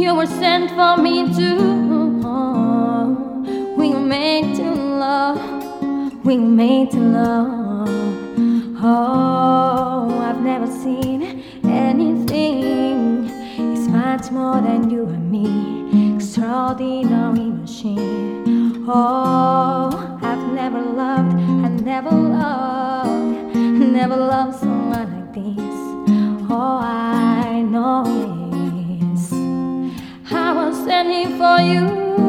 You were sent for me too. We were made to love. We were made to love. Oh, I've never seen anything. It's much more than you and me. Extraordinary machine. Oh, I've never loved, I never loved someone like this. Oh, I know this. I was standing for you.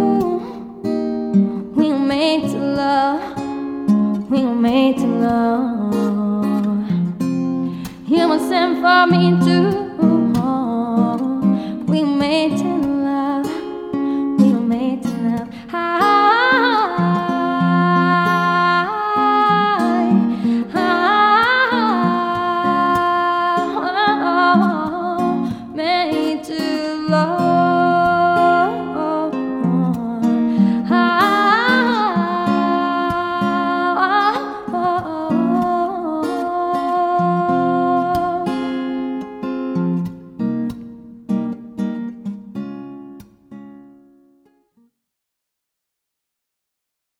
We were made to love. We were made to love. You were sent for me too. We were made to